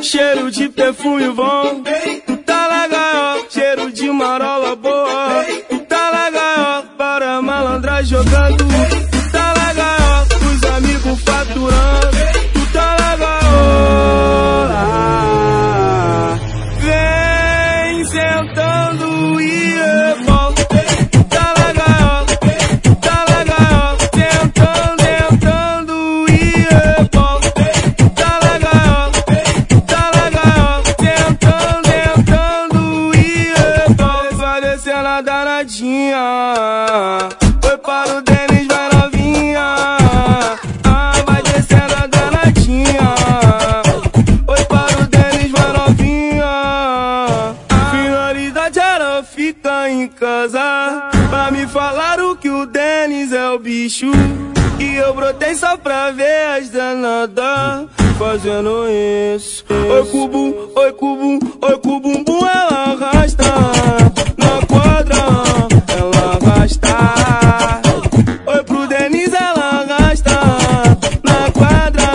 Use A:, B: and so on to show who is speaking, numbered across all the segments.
A: cheiro de perfume bom. Tu tá legal, cheiro de marola boa. Tu tá legal, para malandra jogando. Tu tá legal, os amigos faturando. Tu tá legal, vem sentando e rebola. Tu tá legal, sentando e rebola. Tu tá legal, sentando e rebola. Vai descendo a danadinha. Foi para o Denis, vai novinha. Vai descendo a danadinha. Foi para o Denis, vai novinha. Finalidade era ficar em casa, pra me falaram que o Denis é o bicho. E eu brotei só pra ver as danadas fazendo isso. Oi cubo, oi cubo, oi cubumbum, ela arrasta na quadra, ela arrasta. Oi pro Denis, ela arrasta na quadra.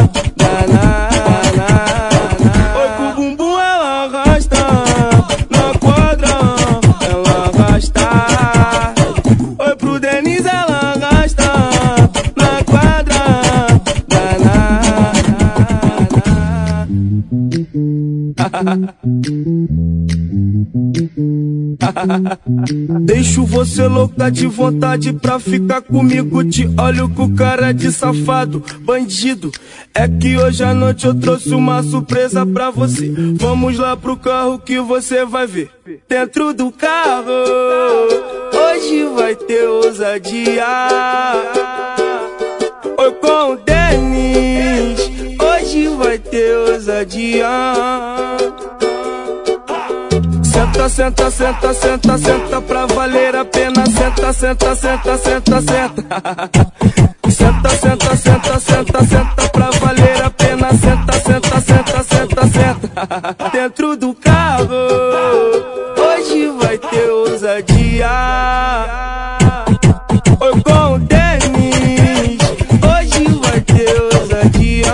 A: Oi cubumbum, ela arrasta na quadra, ela arrasta. Oi pro Denis, ela arrasta na quadra. Deixo você louca de vontade pra ficar comigo. Te olho com cara de safado, bandido. É que hoje à noite eu trouxe uma surpresa pra você. Vamos lá pro carro que você vai ver. Dentro do carro hoje vai ter ousadia. Oi com o Denis, hoje vai ter ousadia. Senta, senta, senta, senta, senta pra valer a pena. Senta, senta, senta, senta, senta. Senta, senta, senta, senta, senta pra valer a pena. Senta, senta, senta, senta, senta. Dentro do carro hoje vai ter ousadia. Oi com o Denis, hoje vai ter ousadia.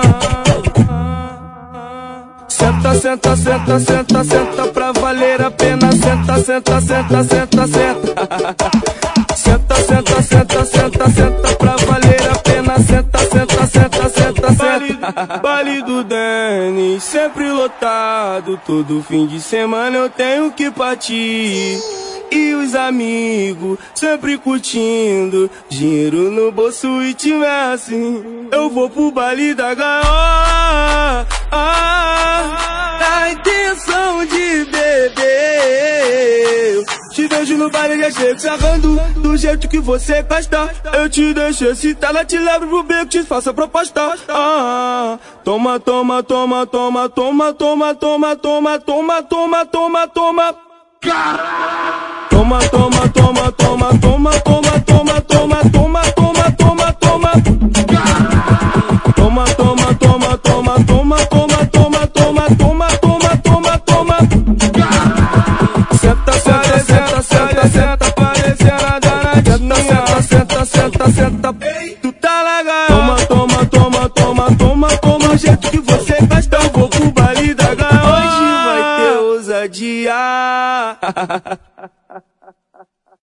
A: Senta, senta, senta, senta, senta pra valer a pena. Senta, senta, senta, senta, senta. Senta, senta, senta, senta, senta pra valer a pena. Senta, senta, senta, senta, senta. Baile do Denis, sempre lotado. Todo fim de semana eu tenho que partir. E os amigos sempre curtindo, dinheiro no bolso e tiver assim. Eu vou pro baile da gaiola, na intenção de beber. Te vejo no baile, já chego sarrando do jeito que você gosta. Eu te deixo excitada, te levo pro beco, te faço a proposta. Toma, toma, toma, toma, toma, toma, toma, toma, toma, toma, toma, toma. Toma, toma, toma, toma, toma, toma, toma, toma, toma, toma, toma, toma. Toma, toma, toma, toma, toma, toma, toma, toma, toma, toma, toma, toma. Senta, senta, senta, senta, senta, parecendo a danadinha. Senta, senta, senta, senta, tu tá legal. Toma, toma, toma, toma, toma, toma, do jeito que você gosta. Eu vou pro baile da gaiola, hoje vai ter ousadia.